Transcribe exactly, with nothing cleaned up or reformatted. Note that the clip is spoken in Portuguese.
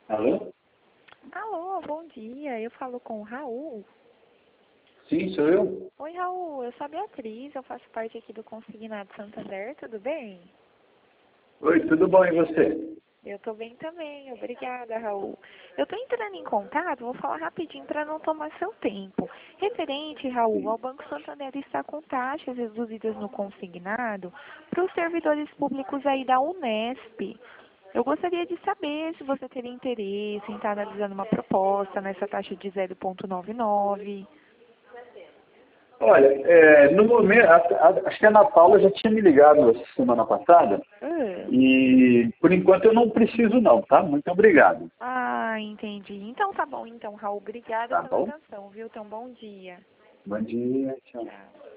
Alô? Alô, bom dia. Eu falo com o Raul. Sim, sou eu. Oi, Raul. Eu sou a Beatriz. Eu faço parte aqui do Consignado Santander. Tudo bem? Oi, tudo bom e você? Eu tô bem também. Obrigada, Raul. Eu tô entrando em contato. Vou falar rapidinho para não tomar seu tempo. Referente, Raul, ao Banco Santander está com taxas reduzidas no consignado para os servidores públicos aí da Unesp. Eu gostaria de saber se você teria interesse em estar analisando uma proposta nessa taxa de zero vírgula noventa e nove. Olha, é, no momento, a- a- acho que a Ana Paula já tinha me ligado essa semana passada Ah, e por enquanto eu não preciso não, tá? Muito obrigado. ah, entendi. Então tá bom, então, Raul. Obrigada Tá pela bom? atenção, viu? Então, bom dia. Bom dia, tchau. Tchau.